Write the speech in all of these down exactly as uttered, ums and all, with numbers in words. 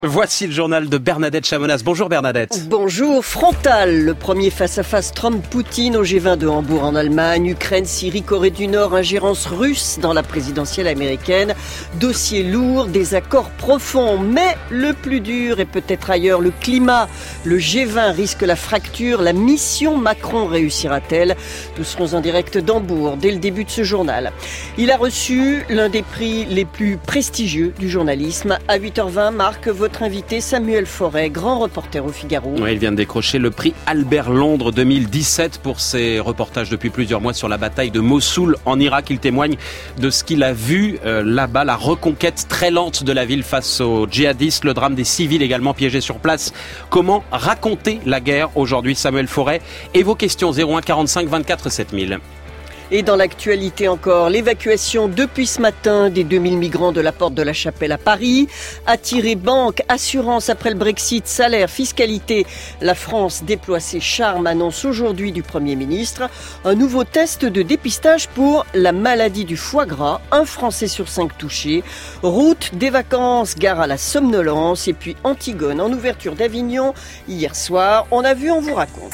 Voici le journal de Bernadette Chamonas. Bonjour Bernadette. Bonjour. Frontal, le premier face-à-face Trump-Poutine au G vingt de Hambourg en Allemagne. Ukraine, Syrie, Corée du Nord, ingérence russe dans la présidentielle américaine. Dossier lourd, désaccords profonds. Mais le plus dur est peut-être ailleurs, le climat. Le G vingt risque la fracture. La mission Macron réussira-t-elle? Nous serons en direct d'Hambourg dès le début de ce journal. Il a reçu l'un des prix les plus prestigieux du journalisme. À huit heures vingt, Marc, votre Notre invité Samuel Forêt, grand reporter au Figaro. Oui, il vient de décrocher le prix Albert Londres deux mille dix-sept pour ses reportages depuis plusieurs mois sur la bataille de Mossoul en Irak. Il témoigne de ce qu'il a vu euh, là-bas, la reconquête très lente de la ville face aux djihadistes, le drame des civils également piégés sur place. Comment raconter la guerre aujourd'hui, Samuel Forêt? Et vos questions zéro un quarante-cinq vingt-quatre sept mille. Et dans l'actualité encore, l'évacuation depuis ce matin des deux mille migrants de la Porte de la Chapelle à Paris. Attirer banque, assurance après le Brexit, salaire, fiscalité. La France déploie ses charmes, annonce aujourd'hui du Premier ministre. Un nouveau test de dépistage pour la maladie du foie gras. Un Français sur cinq touchés. Route des vacances, gare à la somnolence. Et puis Antigone en ouverture d'Avignon. Hier soir, on a vu, on vous raconte.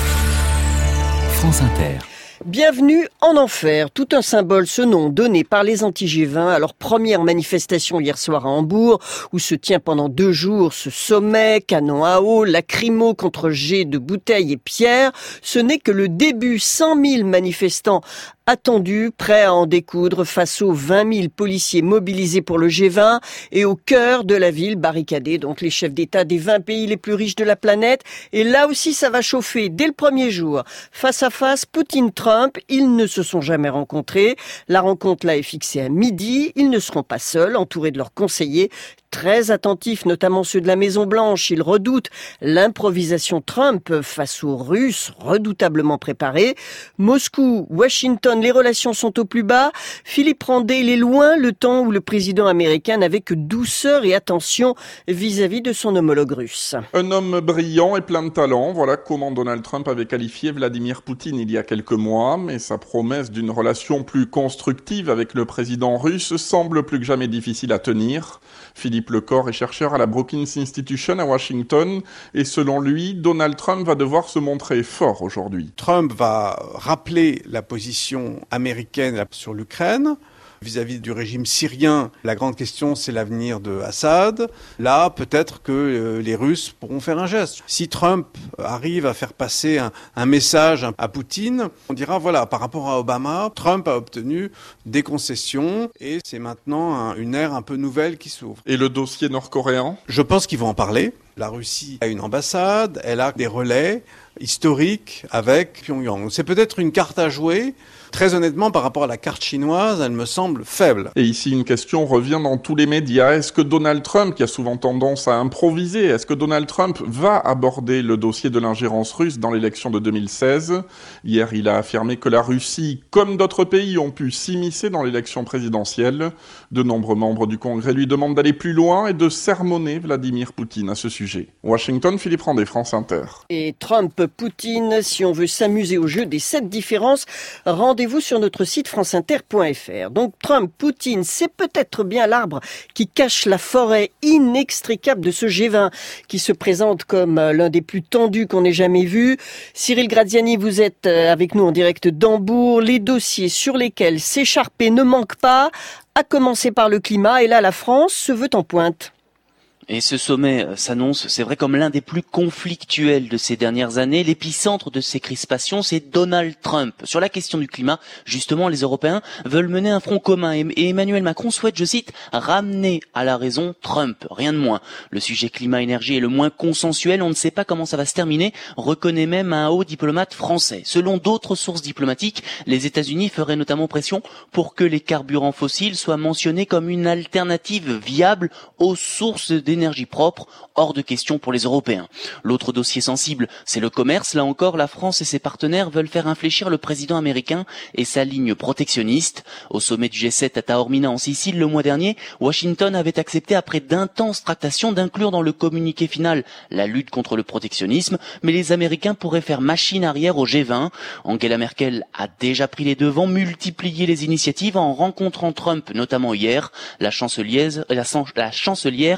France Inter. Bienvenue en enfer, tout un symbole, ce nom donné par les anti-G vingt à leur première manifestation hier soir à Hambourg, où se tient pendant deux jours ce sommet, canon à eau, lacrymo contre jet de bouteilles et pierres. Ce n'est que le début, cent mille manifestants attendus, prêts à en découdre face aux vingt mille policiers mobilisés pour le G vingt et au cœur de la ville barricadée, donc les chefs d'État des vingt pays les plus riches de la planète. Et là aussi, ça va chauffer dès le premier jour. Face à face, Poutine-Trump, ils ne se sont jamais rencontrés. La rencontre là est fixée à midi. Ils ne seront pas seuls, entourés de leurs conseillers, très attentifs, notamment ceux de la Maison-Blanche. Ils redoutent l'improvisation Trump face aux Russes, redoutablement préparés. Moscou, Washington, les relations sont au plus bas. Philippe Randé, il est loin le temps où le président américain n'avait que douceur et attention vis-à-vis de son homologue russe. Un homme brillant et plein de talent, voilà comment Donald Trump avait qualifié Vladimir Poutine il y a quelques mois, mais sa promesse d'une relation plus constructive avec le président russe semble plus que jamais difficile à tenir. Philippe Lecor est chercheur à la Brookings Institution à Washington et selon lui, Donald Trump va devoir se montrer fort aujourd'hui. Trump va rappeler la position américaine sur l'Ukraine. Vis-à-vis du régime syrien, la grande question, c'est l'avenir de Assad. Là, peut-être que euh, les Russes pourront faire un geste. Si Trump arrive à faire passer un, un message à Poutine, on dira, voilà, par rapport à Obama, Trump a obtenu des concessions et c'est maintenant un, une ère un peu nouvelle qui s'ouvre. Et le dossier nord-coréen ? Je pense qu'ils vont en parler. La Russie a une ambassade, elle a des relais historiques avec Pyongyang. C'est peut-être une carte à jouer. Très honnêtement, par rapport à la carte chinoise, elle me semble faible. Et ici, une question revient dans tous les médias. Est-ce que Donald Trump, qui a souvent tendance à improviser, est-ce que Donald Trump va aborder le dossier de l'ingérence russe dans l'élection de deux mille seize ? Hier, il a affirmé que la Russie, comme d'autres pays, ont pu s'immiscer dans l'élection présidentielle. De nombreux membres du Congrès lui demandent d'aller plus loin et de sermonner Vladimir Poutine à ce sujet. Washington, Philippe Randé, France Inter. Et Trump, Poutine, si on veut s'amuser au jeu des sept différences, rendez-vous sur notre site france inter point f r. Donc Trump, Poutine, c'est peut-être bien l'arbre qui cache la forêt inextricable de ce G vingt qui se présente comme l'un des plus tendus qu'on ait jamais vu. Cyril Graziani, vous êtes avec nous en direct d'Hambourg. Les dossiers sur lesquels s'écharper ne manquent pas, à commencer par le climat. Et là, la France se veut en pointe. Et ce sommet s'annonce, c'est vrai, comme l'un des plus conflictuels de ces dernières années. L'épicentre de ces crispations, c'est Donald Trump. Sur la question du climat, justement, les Européens veulent mener un front commun. Et Emmanuel Macron souhaite, je cite, ramener à la raison Trump. Rien de moins. Le sujet climat-énergie est le moins consensuel. On ne sait pas comment ça va se terminer, reconnaît même un haut diplomate français. Selon d'autres sources diplomatiques, les États-Unis feraient notamment pression pour que les carburants fossiles soient mentionnés comme une alternative viable aux sources d'énergie d'énergie propre, hors de question pour les Européens. L'autre dossier sensible, c'est le commerce. Là encore, la France et ses partenaires veulent faire infléchir le président américain et sa ligne protectionniste. Au sommet du G sept à Taormina en Sicile le mois dernier, Washington avait accepté après d'intenses tractations d'inclure dans le communiqué final la lutte contre le protectionnisme, mais les Américains pourraient faire machine arrière au G vingt. Angela Merkel a déjà pris les devants, multiplié les initiatives en rencontrant Trump, notamment hier. La chancelière, la, la chancelière souhaite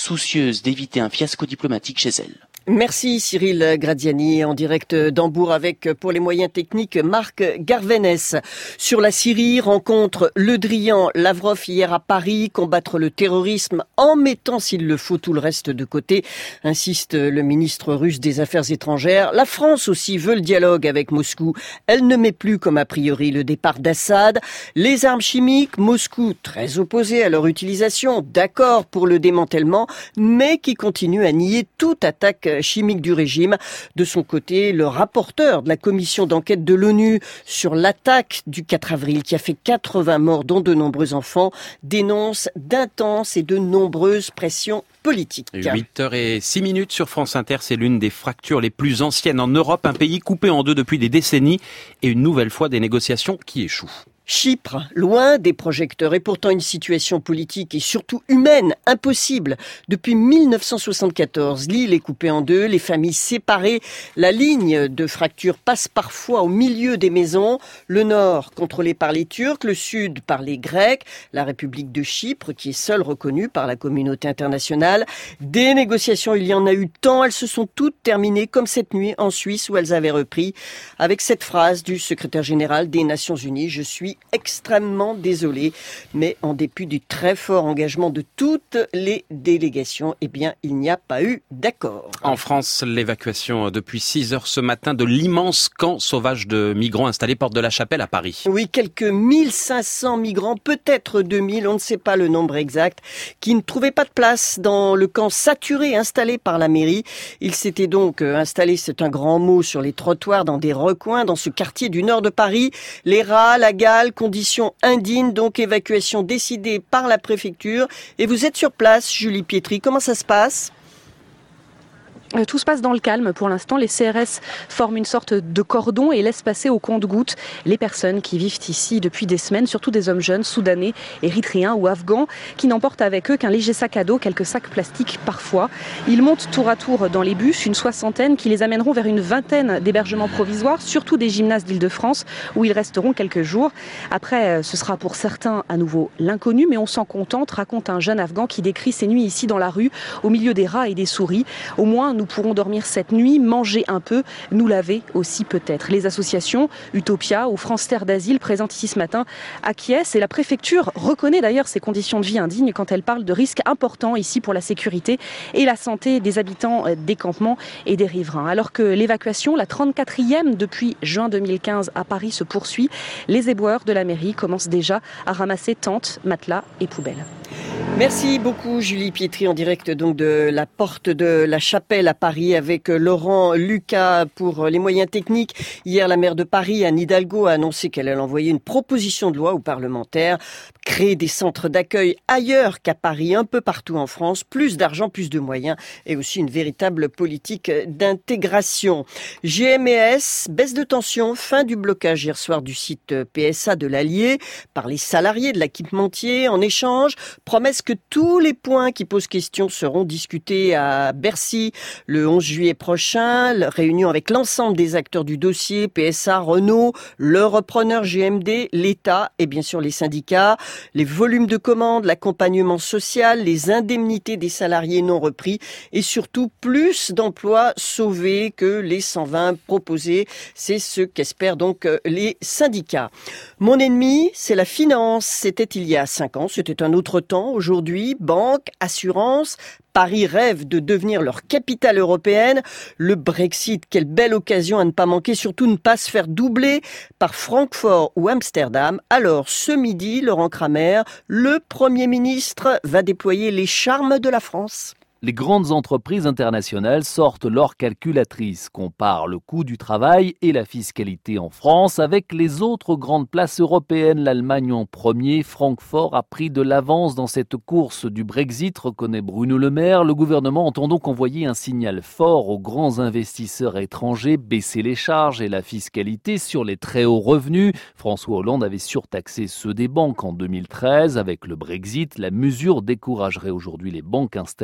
soucieuse d'éviter un fiasco diplomatique chez elle. Merci Cyril Graziani, en direct d'Hambourg avec, pour les moyens techniques, Marc Garvenès. Sur la Syrie, rencontre Le Drian, Lavrov hier à Paris, combattre le terrorisme en mettant, s'il le faut, tout le reste de côté, insiste le ministre russe des Affaires étrangères. La France aussi veut le dialogue avec Moscou. Elle ne met plus comme a priori le départ d'Assad. Les armes chimiques, Moscou très opposé à leur utilisation, d'accord pour le démantèlement, mais qui continue à nier toute attaque chimique du régime. De son côté, le rapporteur de la commission d'enquête de l'ONU sur l'attaque du quatre avril qui a fait quatre-vingts morts, dont de nombreux enfants, dénonce d'intenses et de nombreuses pressions politiques. huit heures zéro six minutes sur France Inter, c'est l'une des fractures les plus anciennes en Europe, un pays coupé en deux depuis des décennies et une nouvelle fois des négociations qui échouent. Chypre, loin des projecteurs, et pourtant une situation politique et surtout humaine impossible. Depuis mille neuf cent soixante-quatorze, l'île est coupée en deux, les familles séparées. La ligne de fracture passe parfois au milieu des maisons. Le nord contrôlé par les Turcs, le sud par les Grecs, la République de Chypre qui est seule reconnue par la communauté internationale. Des négociations, il y en a eu tant, elles se sont toutes terminées comme cette nuit en Suisse où elles avaient repris avec cette phrase du secrétaire général des Nations Unies: je suis extrêmement désolé, mais en dépit du très fort engagement de toutes les délégations, eh bien, il n'y a pas eu d'accord. En France, l'évacuation depuis six heures ce matin de l'immense camp sauvage de migrants installé porte de la Chapelle à Paris. Oui, quelques mille cinq cents migrants, peut-être deux mille, on ne sait pas le nombre exact, qui ne trouvaient pas de place dans le camp saturé installé par la mairie. Ils s'étaient donc installés, c'est un grand mot, sur les trottoirs dans des recoins dans ce quartier du nord de Paris. Les rats, la gale, conditions indignes, donc évacuation décidée par la préfecture. Et vous êtes sur place, Julie Pietri, comment ça se passe ? Tout se passe dans le calme pour l'instant. Les C R S forment une sorte de cordon et laissent passer au compte-gouttes les personnes qui vivent ici depuis des semaines, surtout des hommes jeunes, soudanais, érythréens ou afghans, qui n'emportent avec eux qu'un léger sac à dos, quelques sacs plastiques parfois. Ils montent tour à tour dans les bus, une soixantaine qui les amèneront vers une vingtaine d'hébergements provisoires, surtout des gymnases d'Île-de-France, où ils resteront quelques jours. Après, ce sera pour certains à nouveau l'inconnu, mais on s'en contente, raconte un jeune afghan qui décrit ses nuits ici dans la rue, au milieu des rats et des souris. Au moins, nous pourrons dormir cette nuit, manger un peu, nous laver aussi peut-être. Les associations Utopia ou France Terre d'Asile présentes ici ce matin acquiescent et la préfecture reconnaît d'ailleurs ces conditions de vie indignes quand elle parle de risques importants ici pour la sécurité et la santé des habitants des campements et des riverains. Alors que l'évacuation, la trente-quatrième depuis juin deux mille quinze à Paris, se poursuit, les éboueurs de la mairie commencent déjà à ramasser tentes, matelas et poubelles. Merci beaucoup Julie Pietri, en direct donc de la porte de la Chapelle à Paris avec Laurent Lucas pour les moyens techniques. Hier, la maire de Paris, Anne Hidalgo, a annoncé qu'elle allait envoyer une proposition de loi aux parlementaires, créer des centres d'accueil ailleurs qu'à Paris, un peu partout en France, plus d'argent, plus de moyens et aussi une véritable politique d'intégration. G M et S, baisse de tension, fin du blocage hier soir du site P S A de l'Allier par les salariés de l'équipementier. En échange, promesse que tous les points qui posent question seront discutés à Bercy le onze juillet prochain. La réunion avec l'ensemble des acteurs du dossier, P S A, Renault, le repreneur G M D, l'État et bien sûr les syndicats. Les volumes de commandes, l'accompagnement social, les indemnités des salariés non repris et surtout plus d'emplois sauvés que les cent vingt proposés. C'est ce qu'espèrent donc les syndicats. Mon ennemi, c'est la finance. C'était il y a cinq ans, c'était un autre temps. Aujourd'hui, banque, assurance, Paris rêve de devenir leur capitale européenne. Le Brexit, quelle belle occasion à ne pas manquer, surtout ne pas se faire doubler par Francfort ou Amsterdam. Alors, ce midi, Laurent Kramer, le Premier ministre, va déployer les charmes de la France. Les grandes entreprises internationales sortent leur calculatrice, comparent le coût du travail et la fiscalité en France avec les autres grandes places européennes. L'Allemagne en premier, Francfort a pris de l'avance dans cette course du Brexit, reconnaît Bruno Le Maire. Le gouvernement entend donc envoyer un signal fort aux grands investisseurs étrangers, baisser les charges et la fiscalité sur les très hauts revenus. François Hollande avait surtaxé ceux des banques en deux mille treize. Avec le Brexit, la mesure découragerait aujourd'hui les banques installées dans la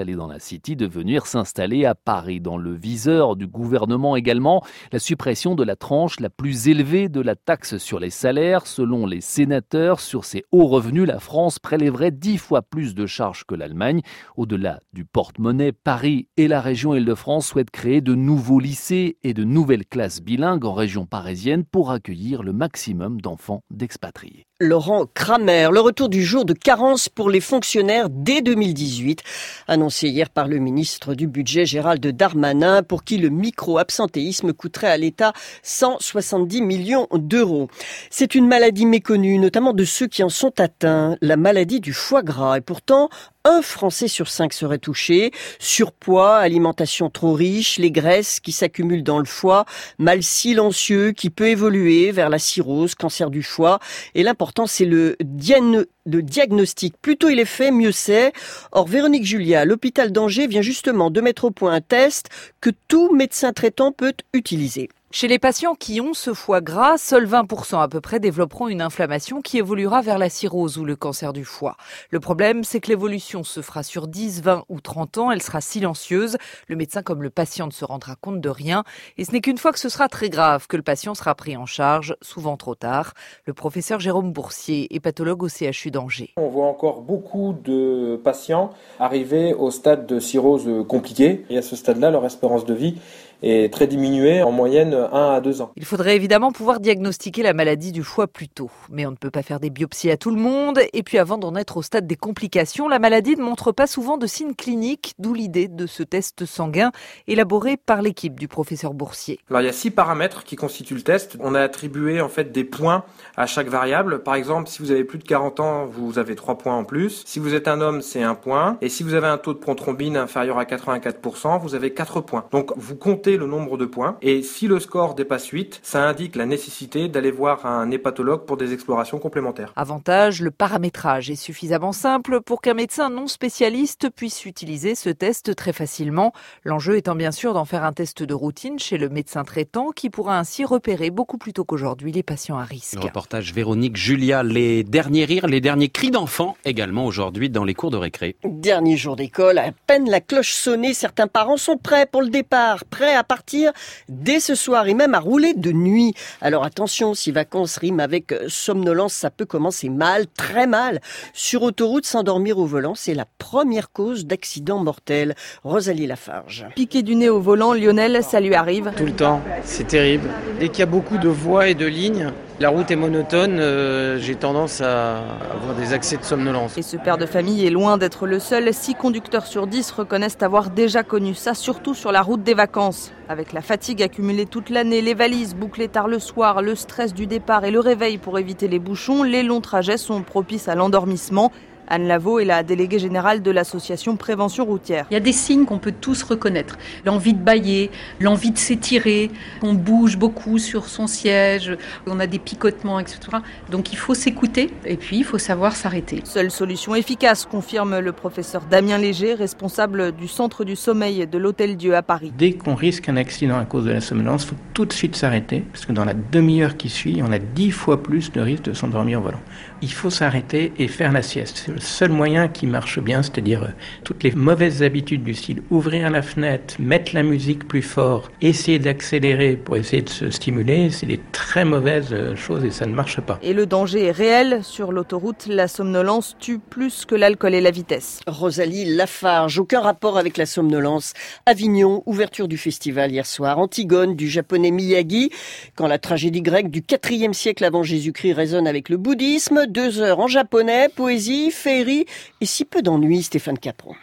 City de venir s'installer à Paris. Dans le viseur du gouvernement également, la suppression de la tranche la plus élevée de la taxe sur les salaires. Selon les sénateurs, sur ces hauts revenus, la France prélèverait dix fois plus de charges que l'Allemagne. Au-delà du porte-monnaie, Paris et la région Île-de-France souhaitent créer de nouveaux lycées et de nouvelles classes bilingues en région parisienne pour accueillir le maximum d'enfants d'expatriés. Laurent Kramer, le retour du jour de carence pour les fonctionnaires dès deux mille dix-huit, annoncé hier par le ministre du Budget Gérald Darmanin, pour qui le micro-absentéisme coûterait à l'État cent soixante-dix millions d'euros. C'est une maladie méconnue, notamment de ceux qui en sont atteints, la maladie du foie gras. Et pourtant, un Français sur cinq serait touché. Surpoids, alimentation trop riche, les graisses qui s'accumulent dans le foie, mal silencieux qui peut évoluer vers la cirrhose, cancer du foie. Et l'important, c'est le, diagno- le diagnostic. Plus tôt il est fait, mieux c'est. Or, Véronique Julia, l'hôpital d'Angers vient justement de mettre au point un test que tout médecin traitant peut utiliser. Chez les patients qui ont ce foie gras, seuls vingt pour cent à peu près développeront une inflammation qui évoluera vers la cirrhose ou le cancer du foie. Le problème, c'est que l'évolution se fera sur dix, vingt ou trente ans, elle sera silencieuse. Le médecin comme le patient ne se rendra compte de rien. Et ce n'est qu'une fois que ce sera très grave que le patient sera pris en charge, souvent trop tard. Le professeur Jérôme Boursier est pathologue au C H U d'Angers. On voit encore beaucoup de patients arriver au stade de cirrhose compliquée. Et à ce stade-là, leur espérance de vie est très diminuée, en moyenne un à deux ans. Il faudrait évidemment pouvoir diagnostiquer la maladie du foie plus tôt. Mais on ne peut pas faire des biopsies à tout le monde. Et puis avant d'en être au stade des complications, la maladie ne montre pas souvent de signes cliniques, d'où l'idée de ce test sanguin élaboré par l'équipe du professeur Boursier. Alors il y a six paramètres qui constituent le test. On a attribué en fait des points à chaque variable. Par exemple, si vous avez plus de quarante ans, vous avez trois points en plus. Si vous êtes un homme, c'est un point. Et si vous avez un taux de prothrombine inférieur à quatre-vingt-quatre pour cent, vous avez quatre points. Donc vous comptez le nombre de points, et si le score dépasse huit, ça indique la nécessité d'aller voir un hépatologue pour des explorations complémentaires. Avantage, le paramétrage est suffisamment simple pour qu'un médecin non spécialiste puisse utiliser ce test très facilement. L'enjeu étant bien sûr d'en faire un test de routine chez le médecin traitant qui pourra ainsi repérer beaucoup plus tôt qu'aujourd'hui les patients à risque. Le reportage Véronique Julia, les derniers rires, les derniers cris d'enfants également aujourd'hui dans les cours de récré. Dernier jour d'école, à peine la cloche sonnée, certains parents sont prêts pour le départ, prêts à partir dès ce soir et même à rouler de nuit. Alors attention, si vacances riment avec somnolence, ça peut commencer mal, très mal. Sur autoroute, s'endormir au volant, c'est la première cause d'accident mortel. Rosalie Lafarge. Piqué du nez au volant, Lionel, ça lui arrive. Tout le temps, c'est terrible. Dès qu'il y a beaucoup de voies et de lignes, la route est monotone, euh, j'ai tendance à avoir des accès de somnolence. Et ce père de famille est loin d'être le seul. six conducteurs sur dix reconnaissent avoir déjà connu ça, surtout sur la route des vacances. Avec la fatigue accumulée toute l'année, les valises bouclées tard le soir, le stress du départ et le réveil pour éviter les bouchons, les longs trajets sont propices à l'endormissement. Anne Lavaux est la déléguée générale de l'association Prévention Routière. Il y a des signes qu'on peut tous reconnaître. L'envie de bâiller, l'envie de s'étirer, on bouge beaucoup sur son siège, on a des picotements, et cetera. Donc il faut s'écouter et puis il faut savoir s'arrêter. Seule solution efficace, confirme le professeur Damien Léger, responsable du centre du sommeil de l'Hôtel-Dieu à Paris. Dès qu'on risque un accident à cause de la somnolence, il faut tout de suite s'arrêter, parce que dans la demi-heure qui suit, on a dix fois plus de risque de s'endormir au volant. Il faut s'arrêter et faire la sieste. C'est le seul moyen qui marche bien, c'est-à-dire euh, toutes les mauvaises habitudes du style ouvrir la fenêtre, mettre la musique plus fort, essayer d'accélérer pour essayer de se stimuler, c'est des très mauvaises euh, choses et ça ne marche pas. Et le danger est réel. Sur l'autoroute, la somnolence tue plus que l'alcool et la vitesse. Rosalie Lafarge, aucun rapport avec la somnolence. Avignon, ouverture du festival hier soir. Antigone du japonais Miyagi. Quand la tragédie grecque du quatrième siècle avant Jésus-Christ résonne avec le bouddhisme. Deux heures en japonais, poésie, féerie et si peu d'ennui, Stéphane Capron.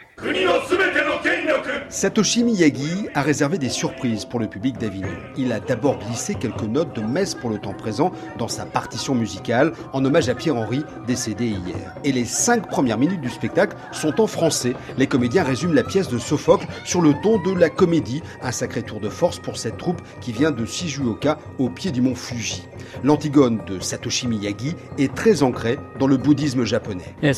Satoshi Miyagi a réservé des surprises pour le public d'Avignon. Il a d'abord glissé quelques notes de messe pour le temps présent dans sa partition musicale en hommage à Pierre-Henri, décédé hier. Et les cinq premières minutes du spectacle sont en français. Les comédiens résument la pièce de Sophocle sur le ton de la comédie. Un sacré tour de force pour cette troupe qui vient de Shizuoka, au pied du mont Fuji. L'Antigone de Satoshi Miyagi est très ancrée dans le bouddhisme japonais. Elle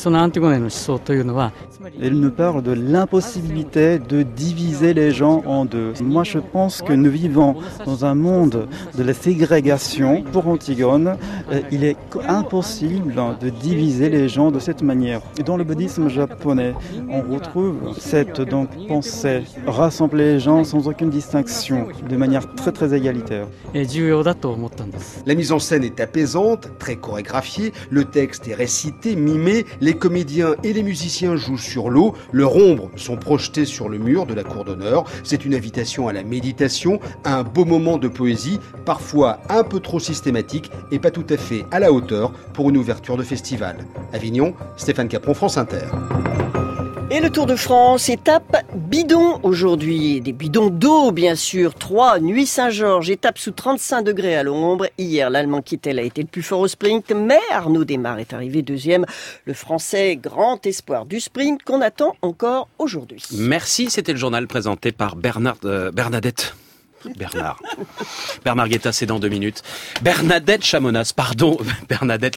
nous parle de l'impossibilité de diviser les gens en deux. Moi, je pense que nous vivons dans un monde de la ségrégation. Pour Antigone, il est impossible de diviser les gens de cette manière. Et dans le bouddhisme japonais, on retrouve cette donc, pensée, rassembler les gens sans aucune distinction, de manière très très égalitaire. La mise en scène est apaisante, très chorégraphiée, le texte est récité, mimé, les comédiens et les musiciens jouent sur l'eau, leurs ombres sont projetées sur le mur de la cour d'honneur. C'est une invitation à la méditation, un beau moment de poésie, parfois un peu trop systématique et pas tout à fait à la hauteur pour une ouverture de festival. Avignon, Stéphane Capron, France Inter. Et le Tour de France, étape bidon aujourd'hui. Des bidons d'eau, bien sûr. trois, Nuit Saint-Georges, étape sous trente-cinq degrés à l'ombre. Hier, l'Allemand Kittel a été le plus fort au sprint, mais Arnaud Démare est arrivé deuxième. Le Français, grand espoir du sprint qu'on attend encore aujourd'hui. Merci, c'était le journal présenté par Bernard, euh, Bernadette. Bernard. Bernard Guetta, c'est dans deux minutes. Bernadette Chamonas, pardon. Bernadette.